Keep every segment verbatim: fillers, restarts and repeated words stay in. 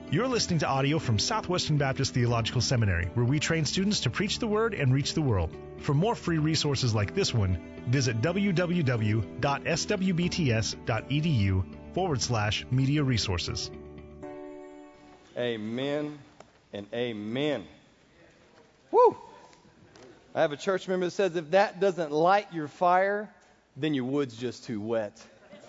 You're listening to audio from Southwestern Baptist Theological Seminary, where we train students to preach the Word and reach the world. For more free resources like this one, visit www.swbts.edu forward slash media resources. Amen and amen. Woo! I have a church member that says if that doesn't light your fire, then your wood's just too wet.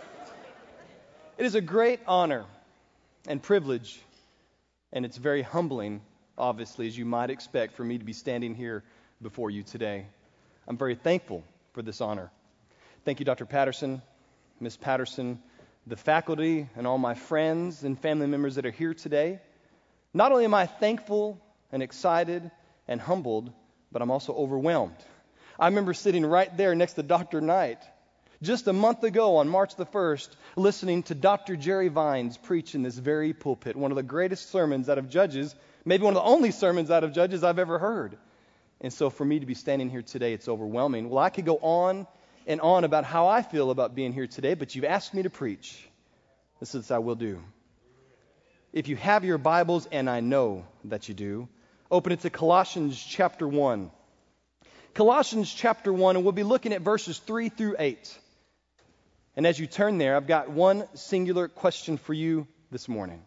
It is a great honor and privilege, and it's very humbling, obviously, as you might expect, for me to be standing here before you today. I'm very thankful for this honor. Thank you, Doctor Patterson, Miz Patterson, the faculty, and all my friends and family members that are here today. Not only am I thankful and excited and humbled, but I'm also overwhelmed. I remember sitting right there next to Doctor Knight just a month ago on March the first, listening to Doctor Jerry Vines preach in this very pulpit, one of the greatest sermons out of Judges, maybe one of the only sermons out of Judges I've ever heard. And so for me to be standing here today, it's overwhelming. Well, I could go on and on about how I feel about being here today, but you've asked me to preach. This is what I will do. If you have your Bibles, and I know that you do, open it to Colossians chapter one. Colossians chapter one, and we'll be looking at verses three through eight. And as you turn there, I've got one singular question for you this morning.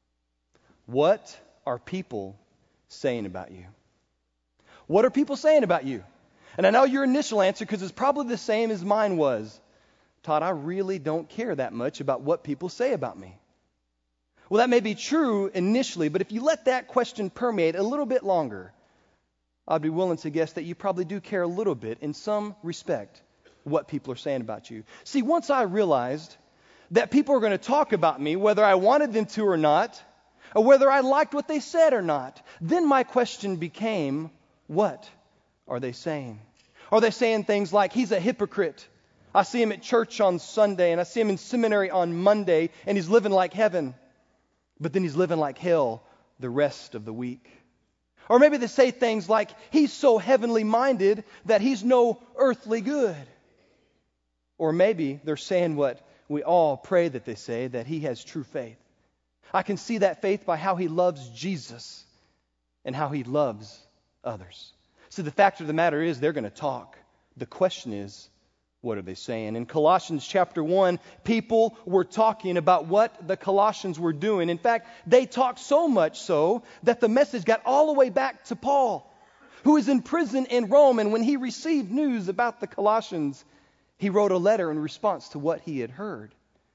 What are people saying about you? What are people saying about you? And I know your initial answer, because it's probably the same as mine was. Todd, I really don't care that much about what people say about me. Well, that may be true initially, but if you let that question permeate a little bit longer, I'd be willing to guess that you probably do care a little bit, in some respect, what people are saying about you. See, once I realized that people are going to talk about me, whether I wanted them to or not, or whether I liked what they said or not, then my question became, what are they saying? Are they saying things like, he's a hypocrite? I see him at church on Sunday, and I see him in seminary on Monday, and he's living like heaven, but then he's living like hell the rest of the week. Or maybe they say things like, he's so heavenly minded that he's no earthly good. Or maybe they're saying what we all pray that they say, that he has true faith. I can see that faith by how he loves Jesus and how he loves others. See, the fact of the matter is they're going to talk. The question is, what are they saying? In Colossians chapter one, people were talking about what the Colossians were doing. In fact, they talked so much so that the message got all the way back to Paul, who is in prison in Rome. And when he received news about the Colossians, he wrote a letter in response to what he had heard.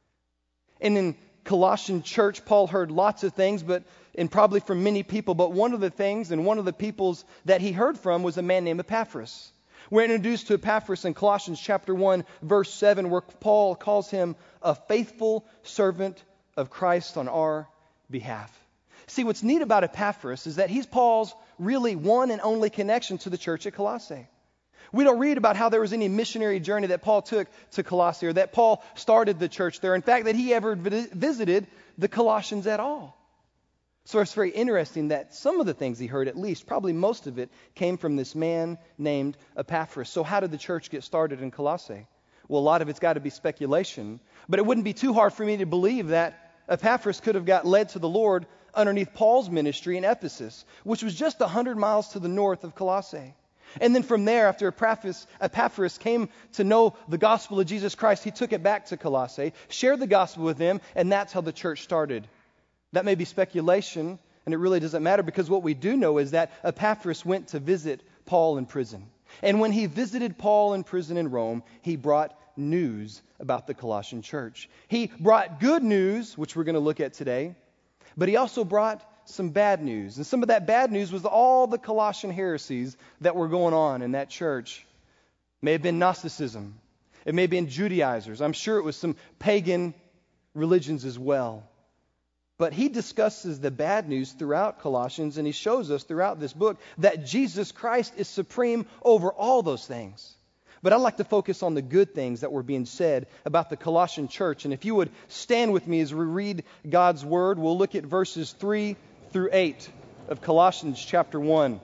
And in Colossian church, Paul heard lots of things, but and probably from many people. But one of the things and one of the peoples that he heard from was a man named Epaphras. We're introduced to Epaphras in Colossians chapter one, verse seven, where Paul calls him a faithful servant of Christ on our behalf. See, what's neat about Epaphras is that he's Paul's really one and only connection to the church at Colossae. We don't read about how there was any missionary journey that Paul took to Colossae, or that Paul started the church there. In fact, that he ever visited the Colossians at all. So it's very interesting that some of the things he heard, at least, probably most of it, came from this man named Epaphras. So how did the church get started in Colossae? Well, a lot of it's got to be speculation, but it wouldn't be too hard for me to believe that Epaphras could have got led to the Lord underneath Paul's ministry in Ephesus, which was just one hundred miles to the north of Colossae. And then from there, after Epaphras, Epaphras came to know the gospel of Jesus Christ, he took it back to Colossae, shared the gospel with them, and that's how the church started. That may be speculation, and it really doesn't matter, because what we do know is that Epaphras went to visit Paul in prison. And when he visited Paul in prison in Rome, he brought news about the Colossian church. He brought good news, which we're going to look at today, but he also brought some bad news. And some of that bad news was all the Colossian heresies that were going on in that church. It may have been Gnosticism. It may have been Judaizers. I'm sure it was some pagan religions as well. But he discusses the bad news throughout Colossians, and he shows us throughout this book that Jesus Christ is supreme over all those things. But I'd like to focus on the good things that were being said about the Colossian church. And if you would stand with me as we read God's Word, we'll look at verses three through eight of Colossians chapter one.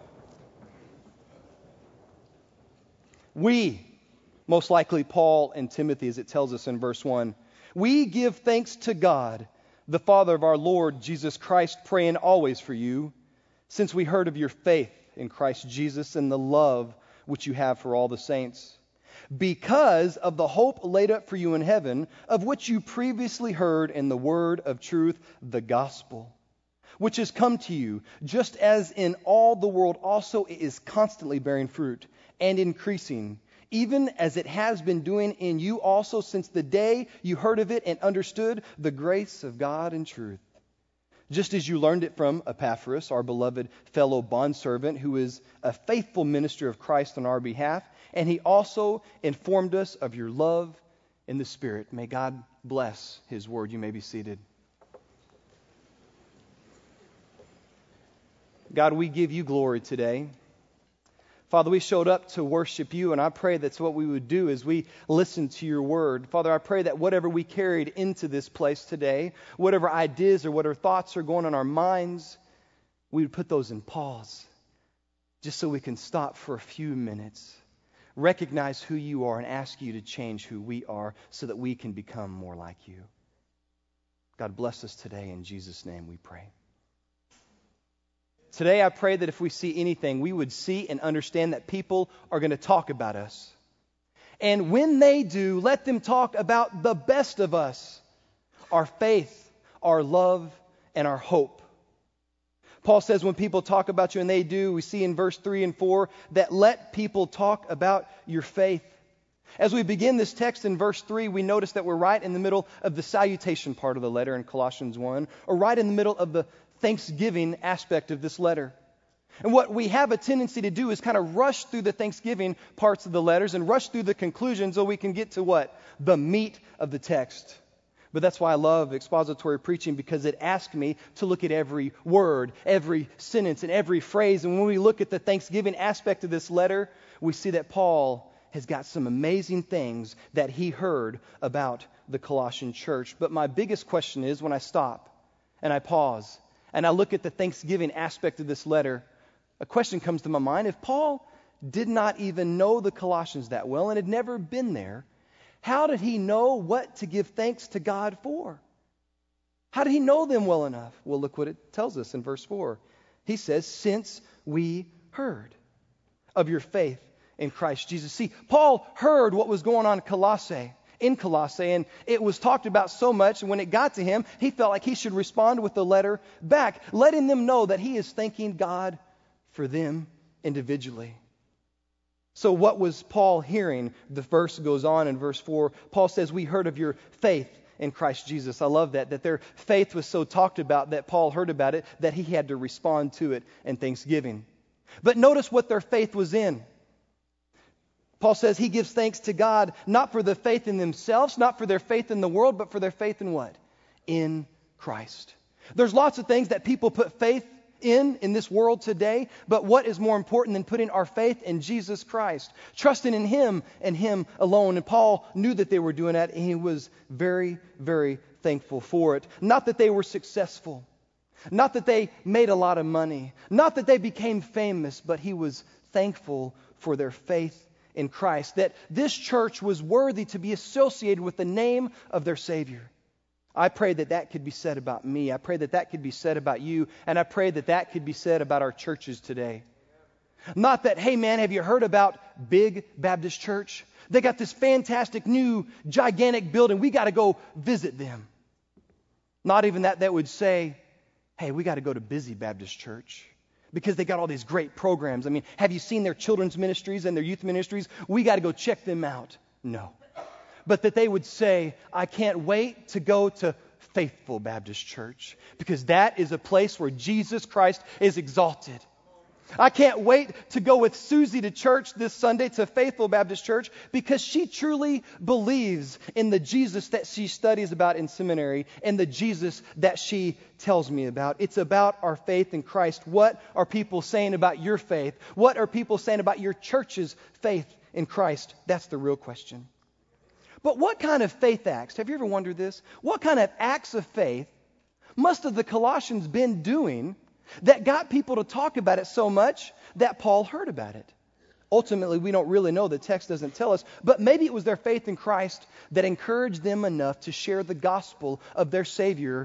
We, most likely Paul and Timothy, as it tells us in verse one, we give thanks to God, the Father of our Lord Jesus Christ, praying always for you, since we heard of your faith in Christ Jesus and the love which you have for all the saints, because of the hope laid up for you in heaven, of which you previously heard in the word of truth, the gospel, which has come to you, just as in all the world also it is constantly bearing fruit and increasing, even as it has been doing in you also since the day you heard of it and understood the grace of God in truth. Just as you learned it from Epaphras, our beloved fellow bondservant, who is a faithful minister of Christ on our behalf, and he also informed us of your love in the Spirit. May God bless His word. You may be seated. God, we give you glory today. Father, we showed up to worship you, and I pray that's what we would do as we listen to your word. Father, I pray that whatever we carried into this place today, whatever ideas or whatever thoughts are going on our minds, we would put those in pause, just so we can stop for a few minutes, recognize who you are, and ask you to change who we are so that we can become more like you. God, bless us today. In Jesus' name we pray. Today, I pray that if we see anything, we would see and understand that people are going to talk about us. And when they do, let them talk about the best of us, our faith, our love, and our hope. Paul says when people talk about you, and they do, we see in verse three and four, that let people talk about your faith. As we begin this text in verse three, we notice that we're right in the middle of the salutation part of the letter in Colossians one, or right in the middle of the Thanksgiving aspect of this letter. And what we have a tendency to do is kind of rush through the Thanksgiving parts of the letters and rush through the conclusions so we can get to what? The meat of the text. But that's why I love expository preaching, because it asks me to look at every word, every sentence, and every phrase. And when we look at the Thanksgiving aspect of this letter, we see that Paul has got some amazing things that he heard about the Colossian church. But my biggest question is, when I stop and I pause and I look at the Thanksgiving aspect of this letter, a question comes to my mind. If Paul did not even know the Colossians that well and had never been there, how did he know what to give thanks to God for? How did he know them well enough? Well, look what it tells us in verse four. He says, since we heard of your faith in Christ Jesus. See, Paul heard what was going on in Colossae. in Colossae, and it was talked about so much, and when it got to him, he felt like he should respond with the letter back, letting them know that he is thanking God for them individually. So what was Paul hearing? The verse goes on in verse four. Paul says, we heard of your faith in Christ Jesus. I love that, that their faith was so talked about that Paul heard about it, that he had to respond to it in thanksgiving. But notice what their faith was in. Paul says he gives thanks to God, not for the faith in themselves, not for their faith in the world, but for their faith in what? In Christ. There's lots of things that people put faith in in this world today, but what is more important than putting our faith in Jesus Christ? Trusting in Him and Him alone. And Paul knew that they were doing that, and he was very, very thankful for it. Not that they were successful, not that they made a lot of money, not that they became famous, but he was thankful for their faith in Christ, that this church was worthy to be associated with the name of their Savior. I pray that that could be said about me. I pray that that could be said about you. And I pray that that could be said about our churches today. Not that, hey man, have you heard about Big Baptist Church? They got this fantastic new gigantic building. We got to go visit them. Not even that that would say, hey, we got to go to Busy Baptist Church, because they got all these great programs. I mean, have you seen their children's ministries and their youth ministries? We got to go check them out. No. But that they would say, I can't wait to go to Faithful Baptist Church, because that is a place where Jesus Christ is exalted. I can't wait to go with Susie to church this Sunday, to Faithful Baptist Church, because she truly believes in the Jesus that she studies about in seminary and the Jesus that she tells me about. It's about our faith in Christ. What are people saying about your faith? What are people saying about your church's faith in Christ? That's the real question. But what kind of faith acts? Have you ever wondered this? What kind of acts of faith must have the Colossians been doing that got people to talk about it so much that Paul heard about it? Ultimately, we don't really know. The text doesn't tell us. But maybe it was their faith in Christ that encouraged them enough to share the gospel of their Savior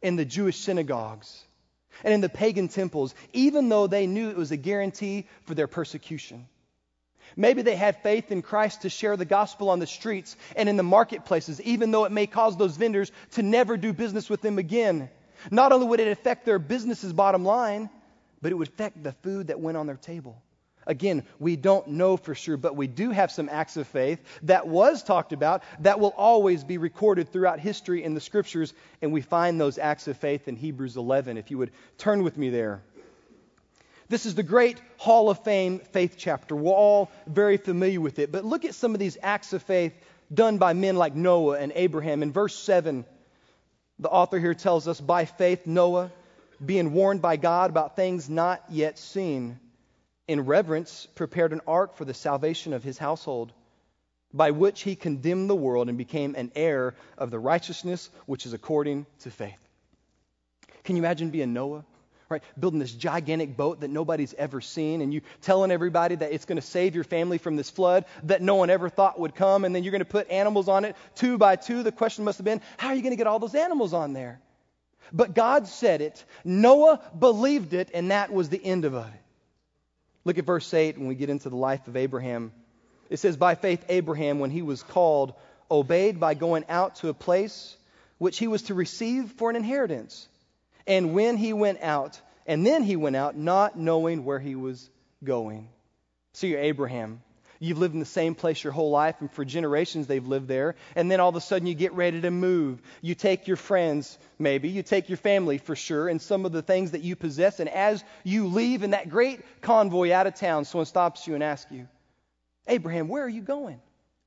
in the Jewish synagogues and in the pagan temples, even though they knew it was a guarantee for their persecution. Maybe they had faith in Christ to share the gospel on the streets and in the marketplaces, even though it may cause those vendors to never do business with them again. Not only would it affect their business's bottom line, but it would affect the food that went on their table. Again, we don't know for sure, but we do have some acts of faith that was talked about that will always be recorded throughout history in the Scriptures, and we find those acts of faith in Hebrews eleven. If you would turn with me there. This is the great Hall of Fame faith chapter. We're all very familiar with it, but look at some of these acts of faith done by men like Noah and Abraham. In verse seven, the author here tells us, by faith Noah, being warned by God about things not yet seen, in reverence prepared an ark for the salvation of his household, by which he condemned the world and became an heir of the righteousness which is according to faith. Can you imagine being Noah? Right, building this gigantic boat that nobody's ever seen, and you telling everybody that it's going to save your family from this flood that no one ever thought would come, and then you're going to put animals on it two by two. The question must have been, how are you going to get all those animals on there? But God said it. Noah believed it, and that was the end of it. Look at verse eight when we get into the life of Abraham. It says, by faith Abraham, when he was called, obeyed by going out to a place which he was to receive for an inheritance. And when he went out, and then he went out, not knowing where he was going. So you're Abraham. You've lived in the same place your whole life, and for generations they've lived there. And then all of a sudden you get ready to move. You take your friends, maybe. You take your family for sure, and some of the things that you possess. And as you leave in that great convoy out of town, someone stops you and asks you, Abraham, where are you going?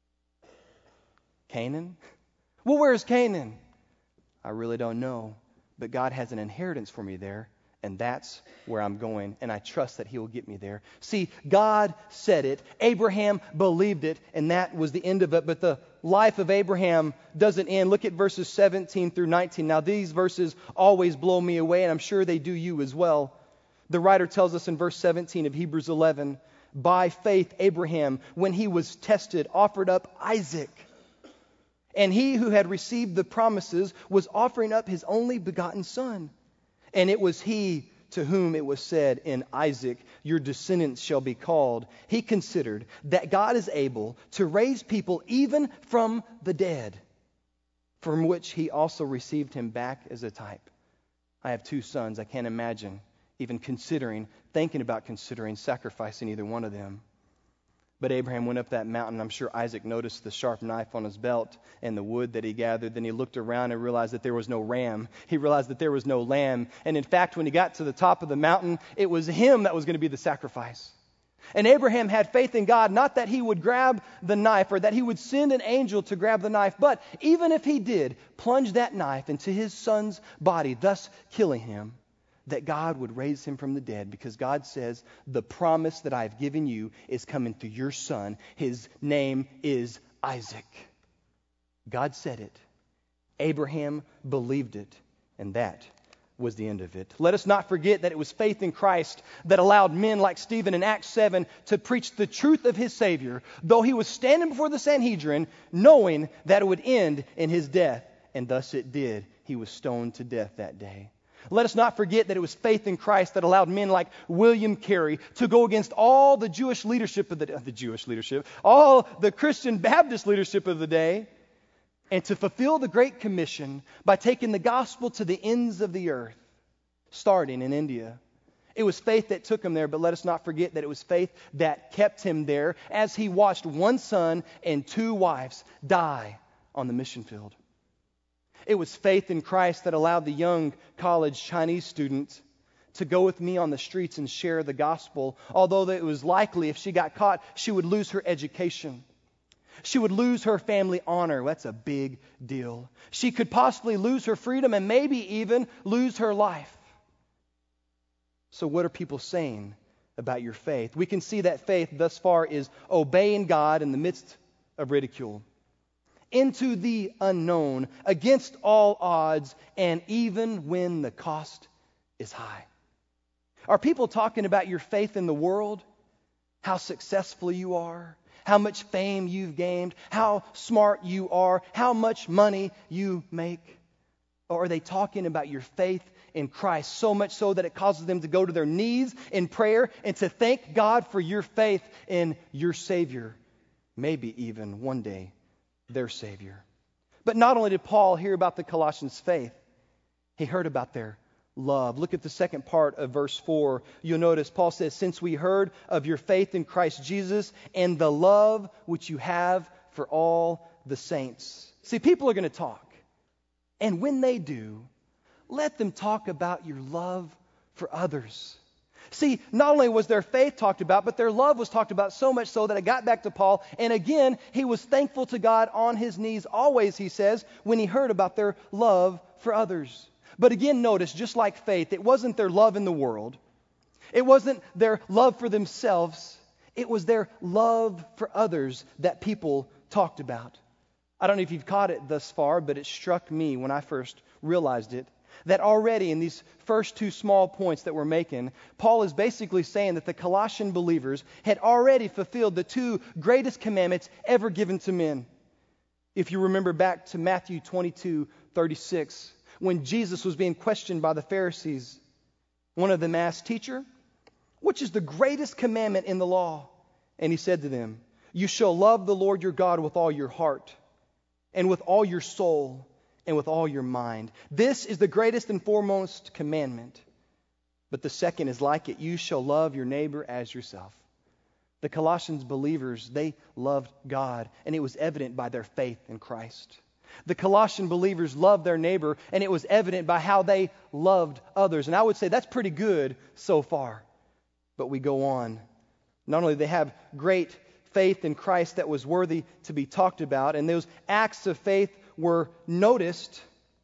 Canaan? Well, where's Canaan? I really don't know. But God has an inheritance for me there, and that's where I'm going, and I trust that He will get me there. See, God said it, Abraham believed it, and that was the end of it. But the life of Abraham doesn't end. Look at verses seventeen through nineteen. Now, these verses always blow me away, and I'm sure they do you as well. The writer tells us in verse seventeen of Hebrews eleven, by faith Abraham, when he was tested, offered up Isaac. And he who had received the promises was offering up his only begotten son. And it was he to whom it was said, in Isaac your descendants shall be called. He considered that God is able to raise people even from the dead, from which he also received him back as a type. I have two sons. I can't imagine even considering, thinking about considering sacrificing either one of them. But Abraham went up that mountain. I'm sure Isaac noticed the sharp knife on his belt and the wood that he gathered. Then he looked around and realized that there was no ram. He realized that there was no lamb. And in fact, when he got to the top of the mountain, it was him that was going to be the sacrifice. And Abraham had faith in God, not that he would grab the knife or that he would send an angel to grab the knife, but even if he did, plunge that knife into his son's body, thus killing him, that God would raise him from the dead, because God says, the promise that I've given you is coming through your son. His name is Isaac. God said it. Abraham believed it, and that was the end of it. Let us not forget that it was faith in Christ that allowed men like Stephen in Acts seven to preach the truth of his Savior, though he was standing before the Sanhedrin, knowing that it would end in his death, and thus it did. He was stoned to death that day. Let us not forget that it was faith in Christ that allowed men like William Carey to go against all the Jewish leadership of the, the Jewish leadership, all the Christian Baptist leadership of the day, and to fulfill the Great Commission by taking the gospel to the ends of the earth, starting in India. It was faith that took him there, but let us not forget that it was faith that kept him there as he watched one son and two wives die on the mission field. It was faith in Christ that allowed the young college Chinese student to go with me on the streets and share the gospel, although it was likely if she got caught, she would lose her education. She would lose her family honor. That's a big deal. She could possibly lose her freedom and maybe even lose her life. So what are people saying about your faith? We can see that faith thus far is obeying God in the midst of ridicule, into the unknown, against all odds, and even when the cost is high. Are people talking about your faith in the world? How successful you are? How much fame you've gained? How smart you are? How much money you make? Or are they talking about your faith in Christ, so much so that it causes them to go to their knees in prayer and to thank God for your faith in your Savior, maybe even one day their Savior? But not only did Paul hear about the Colossians' faith, he heard about their love. Look at the second part of verse four. You'll notice Paul says, since we heard of your faith in Christ Jesus and the love which you have for all the saints. See, people are going to talk. And when they do, let them talk about your love for others. See, not only was their faith talked about, but their love was talked about so much so that it got back to Paul. And again, he was thankful to God on his knees always, he says, when he heard about their love for others. But again, notice, just like faith, it wasn't their love in the world. It wasn't their love for themselves. It was their love for others that people talked about. I don't know if you've caught it thus far, but it struck me when I first realized it, that already in these first two small points that we're making, Paul is basically saying that the Colossian believers had already fulfilled the two greatest commandments ever given to men. If you remember back to Matthew twenty-two thirty-six, when Jesus was being questioned by the Pharisees, one of them asked, "Teacher, which is the greatest commandment in the law?" And he said to them, "You shall love the Lord your God with all your heart, and with all your soul, and with all your mind. This is the greatest and foremost commandment. But the second is like it. You shall love your neighbor as yourself." The Colossians believers, they loved God, and it was evident by their faith in Christ. The Colossian believers loved their neighbor, and it was evident by how they loved others. And I would say that's pretty good so far. But we go on. Not only do they have great faith in Christ that was worthy to be talked about, and those acts of faith were noticed,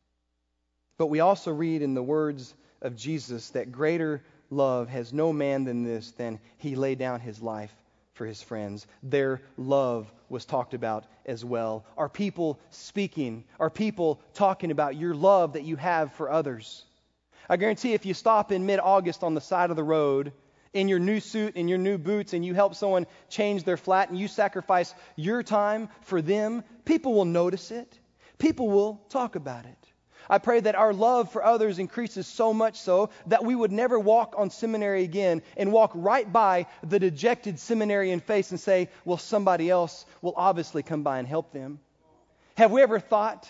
but we also read in the words of Jesus that greater love has no man than this, than he lay down his life for his friends. Their love was talked about as well. Are people speaking? Are people talking about your love that you have for others? I guarantee if you stop in mid-August on the side of the road in your new suit, in your new boots, and you help someone change their flat and you sacrifice your time for them, people will notice it. People will talk about it. I pray that our love for others increases so much so that we would never walk on seminary again and walk right by the dejected seminarian face and say, well, somebody else will obviously come by and help them. Have we ever thought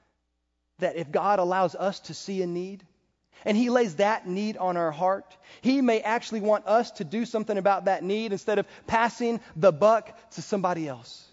that if God allows us to see a need, and He lays that need on our heart, He may actually want us to do something about that need instead of passing the buck to somebody else?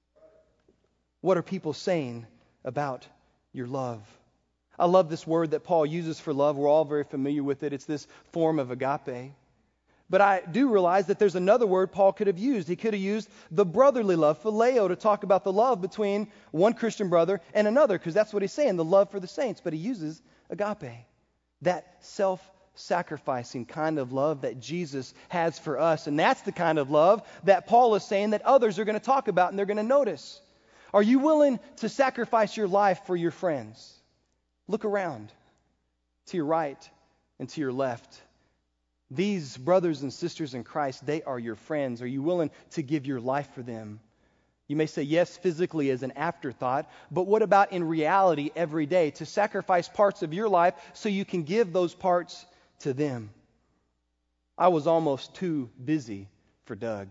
What are people saying about your love? I love this word that Paul uses for love. We're all very familiar with it. It's this form of agape. But I do realize that there's another word Paul could have used. He could have used the brotherly love, phileo, to talk about the love between one Christian brother and another, because that's what he's saying, the love for the saints. But he uses agape, that self-sacrificing kind of love that Jesus has for us. And that's the kind of love that Paul is saying that others are going to talk about and they're going to notice. Are you willing to sacrifice your life for your friends? Look around to your right and to your left. These brothers and sisters in Christ, they are your friends. Are you willing to give your life for them? You may say yes physically as an afterthought, but what about in reality every day? To sacrifice parts of your life so you can give those parts to them. I was almost too busy for Doug.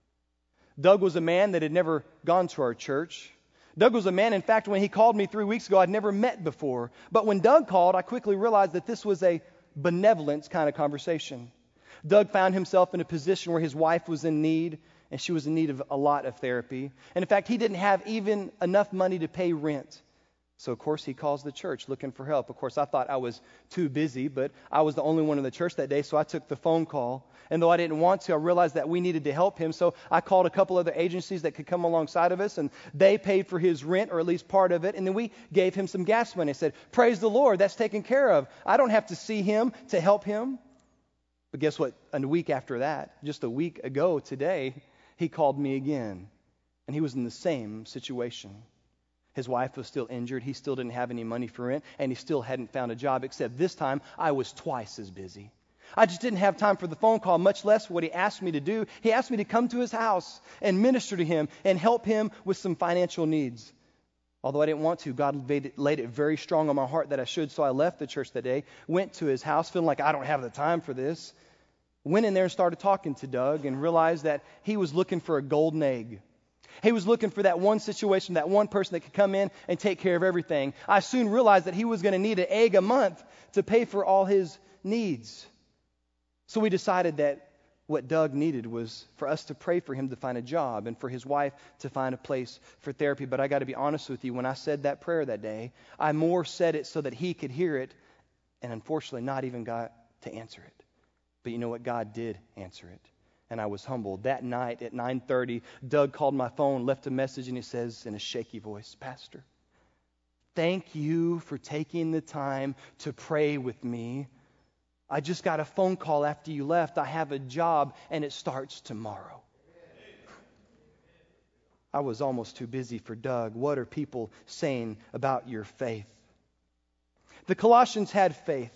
Doug was a man that had never gone to our church. Doug was a man, in fact, when he called me three weeks ago, I'd never met before. But when Doug called, I quickly realized that this was a benevolence kind of conversation. Doug found himself in a position where his wife was in need, and she was in need of a lot of therapy. And in fact, he didn't have even enough money to pay rent. So, of course, he calls the church looking for help. Of course, I thought I was too busy, but I was the only one in the church that day, so I took the phone call. And though I didn't want to, I realized that we needed to help him. So I called a couple other agencies that could come alongside of us, and they paid for his rent, or at least part of it. And then we gave him some gas money. I said, praise the Lord, that's taken care of. I don't have to see him to help him. But guess what? A week after that, just a week ago today, he called me again. And he was in the same situation. His wife was still injured. He still didn't have any money for rent, and he still hadn't found a job, except this time I was twice as busy. I just didn't have time for the phone call, much less what he asked me to do. He asked me to come to his house and minister to him and help him with some financial needs. Although I didn't want to, God laid it, laid it very strong on my heart that I should. So I left the church that day, went to his house feeling like I don't have the time for this. Went in there and started talking to Doug and realized that he was looking for a golden egg. He was looking for that one situation, that one person that could come in and take care of everything. I soon realized that he was going to need an egg a month to pay for all his needs. So we decided that what Doug needed was for us to pray for him to find a job and for his wife to find a place for therapy. But I got to be honest with you, when I said that prayer that day, I more said it so that he could hear it and unfortunately not even got to answer it. But you know what? God did answer it. And I was humbled. That night at nine thirty, Doug called my phone, left a message, and he says in a shaky voice, "Pastor, thank you for taking the time to pray with me. I just got a phone call after you left. I have a job, and it starts tomorrow." I was almost too busy for Doug. What are people saying about your faith? The Colossians had faith.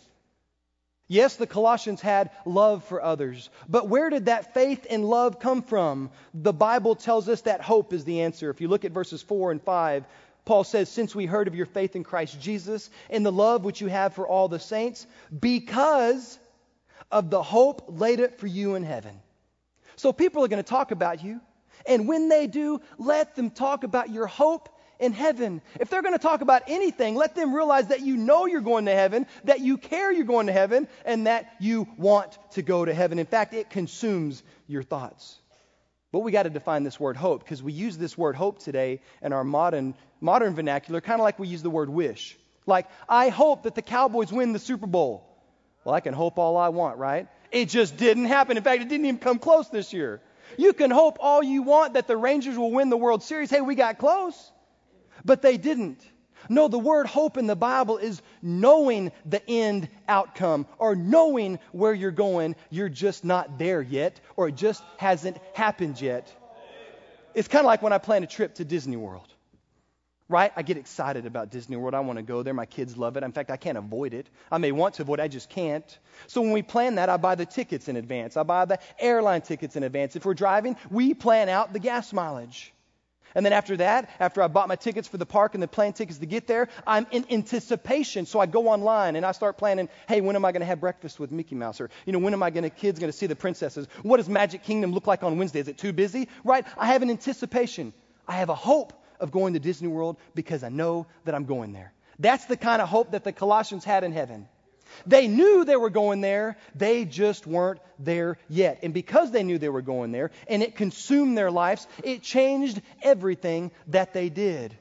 Yes, the Colossians had love for others. But where did that faith and love come from? The Bible tells us that hope is the answer. If you look at verses four and five, Paul says, "Since we heard of your faith in Christ Jesus and the love which you have for all the saints, because of the hope laid up for you in heaven." So people are going to talk about you. And when they do, let them talk about your hope in heaven. If they're going to talk about anything, let them realize that you know you're going to heaven, that you care you're going to heaven, and that you want to go to heaven. In fact, it consumes your thoughts. But we got to define this word hope, because we use this word hope today in our modern modern vernacular, kind of like we use the word wish. Like, I hope that the Cowboys win the Super Bowl. Well, I can hope all I want, right? It just didn't happen. In fact, it didn't even come close this year. You can hope all you want that the Rangers will win the World Series. Hey, we got close. But they didn't. No, the word hope in the Bible is knowing the end outcome or knowing where you're going. You're just not there yet, or it just hasn't happened yet. It's kind of like when I plan a trip to Disney World, right? I get excited about Disney World. I want to go there. My kids love it. In fact, I can't avoid it. I may want to avoid it. I just can't. So when we plan that, I buy the tickets in advance. I buy the airline tickets in advance. If we're driving, we plan out the gas mileage. And then after that, after I bought my tickets for the park and the plane tickets to get there, I'm in anticipation. So I go online and I start planning, hey, when am I going to have breakfast with Mickey Mouse? Or, you know, when am I going to, kids going to see the princesses? What does Magic Kingdom look like on Wednesday? Is it too busy? Right? I have an anticipation. I have a hope of going to Disney World because I know that I'm going there. That's the kind of hope that the Colossians had in heaven. They knew they were going there. They just weren't there yet. And because they knew they were going there and it consumed their lives, it changed everything that they did.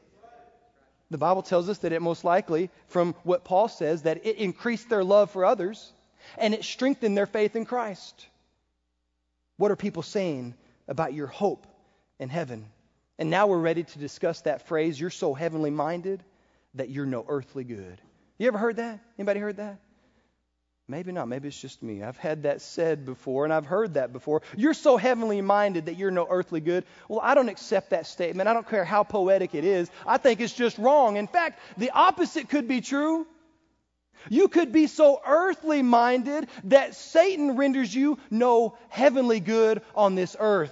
The Bible tells us that it most likely, from what Paul says, that it increased their love for others and it strengthened their faith in Christ. What are people saying about your hope in heaven? And now we're ready to discuss that phrase, you're so heavenly minded that you're no earthly good. You ever heard that? Anybody heard that? Maybe not. Maybe it's just me. I've had that said before, and I've heard that before. You're so heavenly minded that you're no earthly good. Well, I don't accept that statement. I don't care how poetic it is. I think it's just wrong. In fact, the opposite could be true. You could be so earthly minded that Satan renders you no heavenly good on this earth.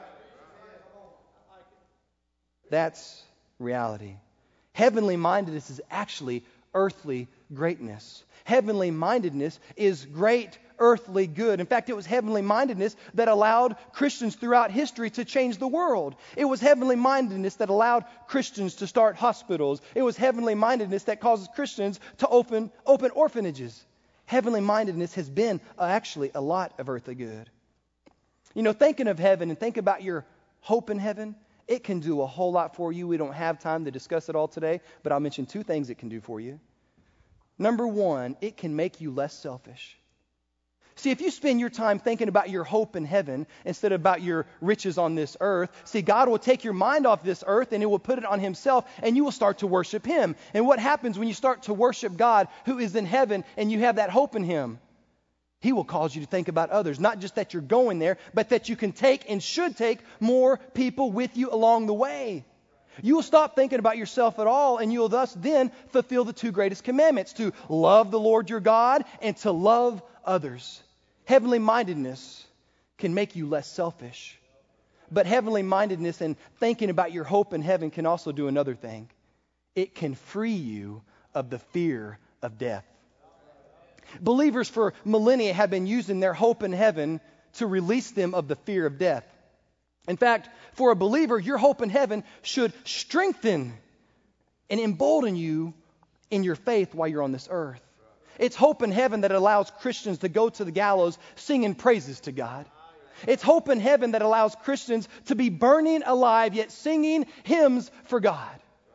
That's reality. Heavenly mindedness is actually earthly greatness. Heavenly mindedness is great earthly good. In fact, it was heavenly mindedness that allowed Christians throughout history to change the world. It was heavenly mindedness that allowed Christians to start hospitals. It was heavenly mindedness that causes Christians to open, open orphanages. Heavenly mindedness has been uh, actually a lot of earthly good. You know, thinking of heaven and think about your hope in heaven, it can do a whole lot for you. We don't have time to discuss it all today, but I'll mention two things it can do for you. Number one, it can make you less selfish. See, if you spend your time thinking about your hope in heaven instead of about your riches on this earth, see, God will take your mind off this earth and it will put it on Himself and you will start to worship Him. And what happens when you start to worship God who is in heaven and you have that hope in Him? He will cause you to think about others, not just that you're going there, but that you can take and should take more people with you along the way. You will stop thinking about yourself at all, and you will thus then fulfill the two greatest commandments, to love the Lord your God and to love others. Heavenly mindedness can make you less selfish. But heavenly mindedness and thinking about your hope in heaven can also do another thing. it can free you of the fear of death. Believers for millennia have been using their hope in heaven to release them of the fear of death. In fact, for a believer, your hope in heaven should strengthen and embolden you in your faith while you're on this earth. It's hope in heaven that allows Christians to go to the gallows singing praises to God. It's hope in heaven that allows Christians to be burning alive yet singing hymns for God.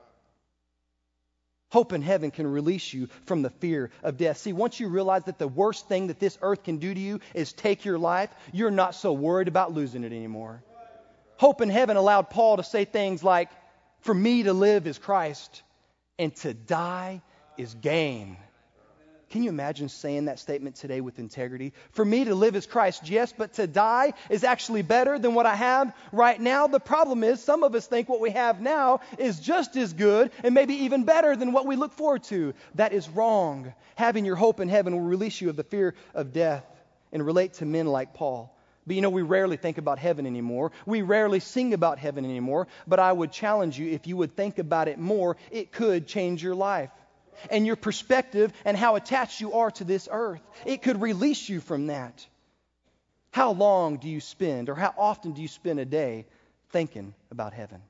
Hope in heaven can release you from the fear of death. See, once you realize that the worst thing that this earth can do to you is take your life, you're not so worried about losing it anymore. Hope in heaven allowed Paul to say things like, "For me to live is Christ, and to die is gain." Can you imagine saying that statement today with integrity? For me to live is Christ, yes, but to die is actually better than what I have right now. The problem is some of us think what we have now is just as good and maybe even better than what we look forward to. That is wrong. Having your hope in heaven will release you of the fear of death and relate to men like Paul. But you know, we rarely think about heaven anymore. We rarely sing about heaven anymore. But I would challenge you, if you would think about it more, it could change your life and your perspective and how attached you are to this earth. It could release you from that. How long do you spend, or how often do you spend a day thinking about heaven?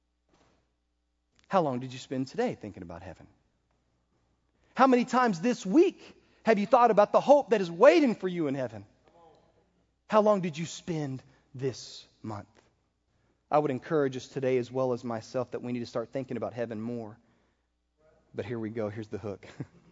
How long did you spend today thinking about heaven? How many times this week have you thought about the hope that is waiting for you in heaven? How long did you spend this month? I would encourage us today, as well as myself, that we need to start thinking about heaven more. But here we go. Here's the hook.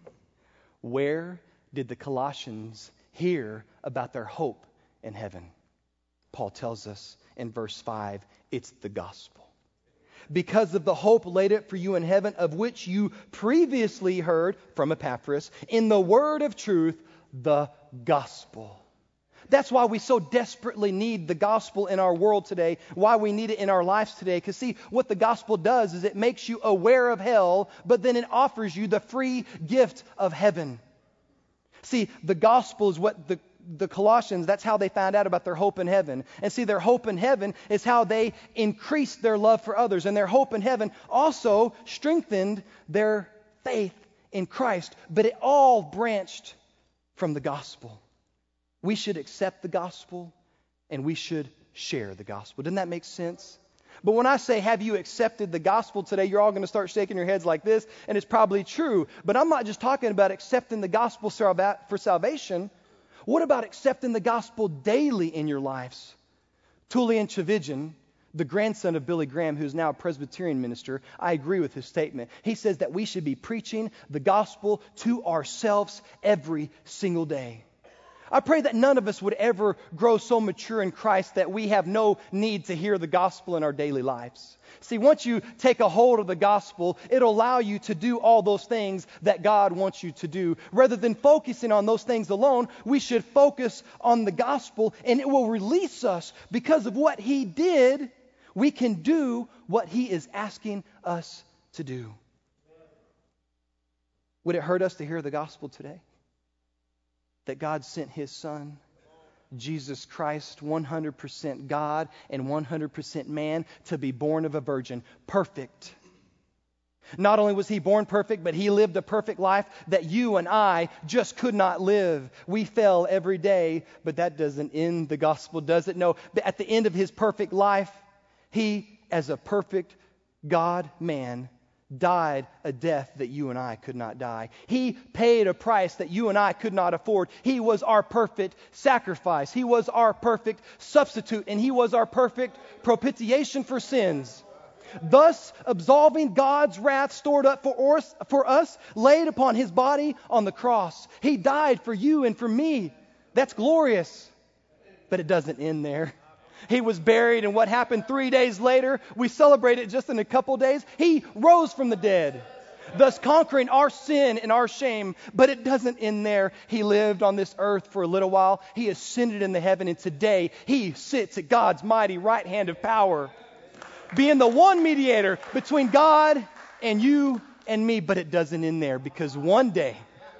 Where did the Colossians hear about their hope in heaven? Paul tells us in verse five, it's the gospel. Because of the hope laid up for you in heaven, of which you previously heard from Epaphras, in the word of truth, the gospel. That's why we so desperately need the gospel in our world today, why we need it in our lives today. Because see, what the gospel does is it makes you aware of hell, but then it offers you the free gift of heaven. See, the gospel is what the, the Colossians, that's how they found out about their hope in heaven. And see, their hope in heaven is how they increased their love for others. And their hope in heaven also strengthened their faith in Christ. But it all branched from the gospel. We should accept the gospel and we should share the gospel. Doesn't that make sense? But when I say, have you accepted the gospel today, you're all going to start shaking your heads like this, and it's probably true. But I'm not just talking about accepting the gospel for salvation. What about accepting the gospel daily in your lives? Tullian Tchividjian, the grandson of Billy Graham, who's now a Presbyterian minister, I agree with his statement. He says that we should be preaching the gospel to ourselves every single day. I pray that none of us would ever grow so mature in Christ that we have no need to hear the gospel in our daily lives. See, once you take a hold of the gospel, it'll allow you to do all those things that God wants you to do. Rather than focusing on those things alone, we should focus on the gospel, and it will release us. Because of what He did, we can do what He is asking us to do. Would it hurt us to hear the gospel today? That God sent His Son, Jesus Christ, one hundred percent God and one hundred percent man, to be born of a virgin, perfect. Not only was He born perfect, but He lived a perfect life that you and I just could not live. We fell every day, but that doesn't end the gospel, does it? No, but at the end of His perfect life, He, as a perfect God-man, died a death that you and I could not die. He paid a price that you and I could not afford. He was our perfect sacrifice. He was our perfect substitute, and He was our perfect propitiation for sins. Thus, absolving God's wrath stored up for us, for us, laid upon His body on the cross. He died for you and for me. That's glorious. But it doesn't end there. He was buried, and what happened three days later? We celebrate it just in a couple days. He rose from the dead, thus conquering our sin and our shame. But it doesn't end there. He lived on this earth for a little while. He ascended into heaven, and today He sits at God's mighty right hand of power, being the one mediator between God and you and me. But it doesn't end there, because one day,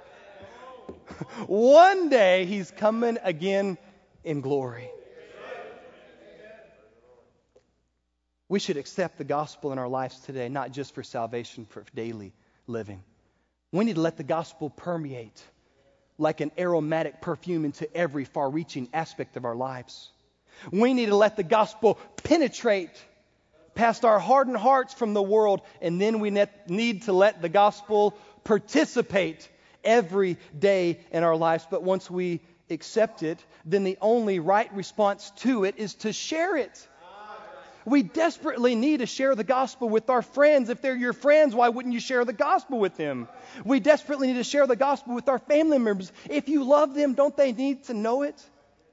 one day He's coming again in glory. We should accept the gospel in our lives today, not just for salvation, for daily living. We need to let the gospel permeate like an aromatic perfume into every far-reaching aspect of our lives. We need to let the gospel penetrate past our hardened hearts from the world, and then we need to let the gospel participate every day in our lives. But once we accept it, then the only right response to it is to share it. We desperately need to share the gospel with our friends. If they're your friends, why wouldn't you share the gospel with them? We desperately need to share the gospel with our family members. If you love them, don't they need to know it?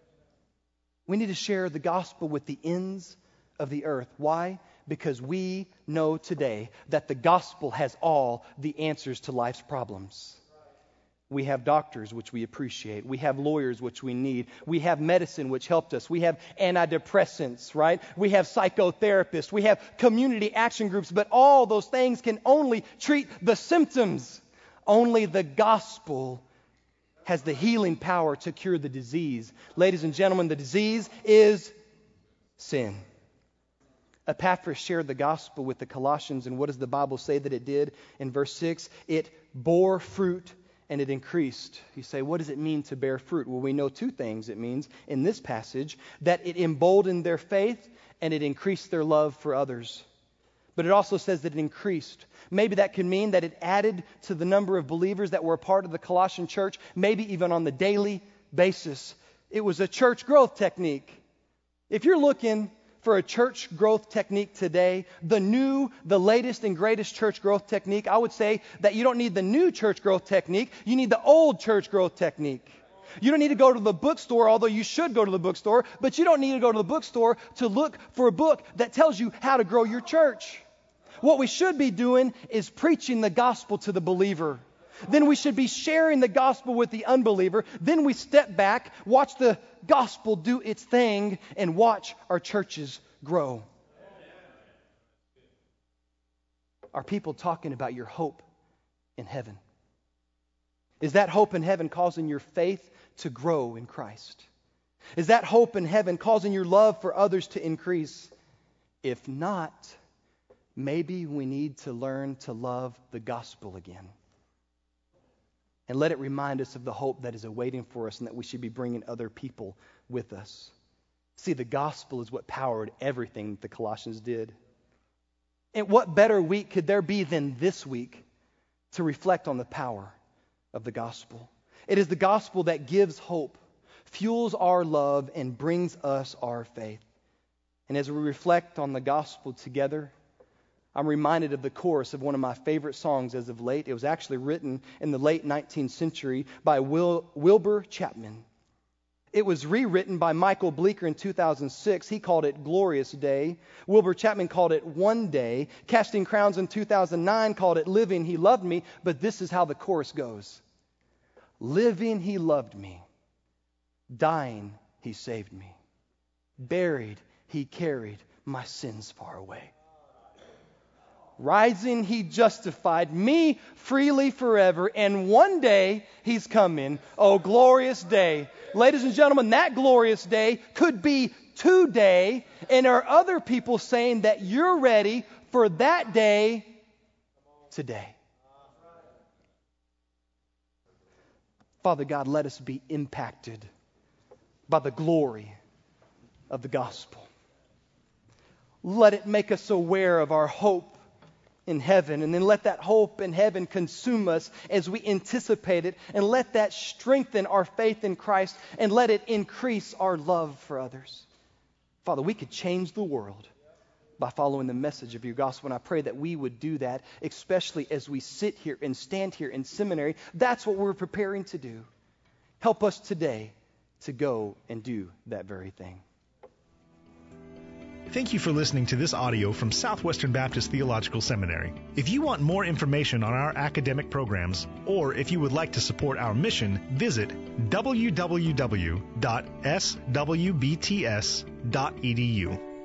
We need to share the gospel with the ends of the earth. Why? Because we know today that the gospel has all the answers to life's problems. We have doctors, which we appreciate. We have lawyers, which we need. We have medicine, which helped us. We have antidepressants, right? We have psychotherapists. We have community action groups. But all those things can only treat the symptoms. Only the gospel has the healing power to cure the disease. Ladies and gentlemen, the disease is sin. Epaphras shared the gospel with the Colossians, and what does the Bible say that it did? In verse six, it bore fruit and it increased. You say, what does it mean to bear fruit? Well, we know two things it means in this passage, that it emboldened their faith and it increased their love for others. But it also says that it increased. Maybe that could mean that it added to the number of believers that were a part of the Colossian church, maybe even on the daily basis. It was a church growth technique. If you're looking for a church growth technique today, the new, the latest and greatest church growth technique, I would say that you don't need the new church growth technique. You need the old church growth technique. You don't need to go to the bookstore, although you should go to the bookstore, but you don't need to go to the bookstore to look for a book that tells you how to grow your church. What we should be doing is preaching the gospel to the believer. Then we should be sharing the gospel with the unbeliever. Then we step back, watch the gospel do its thing, and watch our churches grow. Are people talking about your hope in heaven? Is that hope in heaven causing your faith to grow in Christ? Is that hope in heaven causing your love for others to increase? If not, maybe we need to learn to love the gospel again. And let it remind us of the hope that is awaiting for us and that we should be bringing other people with us. See, the gospel is what powered everything that the Colossians did. And what better week could there be than this week to reflect on the power of the gospel? It is the gospel that gives hope, fuels our love, and brings us our faith. And as we reflect on the gospel together, I'm reminded of the chorus of one of my favorite songs as of late. It was actually written in the late nineteenth century by Wil- Wilbur Chapman. It was rewritten by Michael Bleeker in two thousand six. He called it Glorious Day. Wilbur Chapman called it One Day. Casting Crowns in two thousand nine called it Living, He Loved Me. But this is how the chorus goes. Living, He loved me. Dying, He saved me. Buried, He carried my sins far away. Rising, He justified me freely forever. And one day, He's coming. Oh, glorious day. Ladies and gentlemen, that glorious day could be today. And are other people saying that you're ready for that day today? Father God, let us be impacted by the glory of the gospel. Let it make us aware of our hope in heaven, and then let that hope in heaven consume us as we anticipate it, and let that strengthen our faith in Christ, and let it increase our love for others. Father, we could change the world by following the message of your gospel, and I pray that we would do that, especially as we sit here and stand here in seminary. That's what we're preparing to do. Help us today to go and do that very thing. Thank you for listening to this audio from Southwestern Baptist Theological Seminary. If you want more information on our academic programs, or if you would like to support our mission, visit w w w dot s w b t s dot e d u.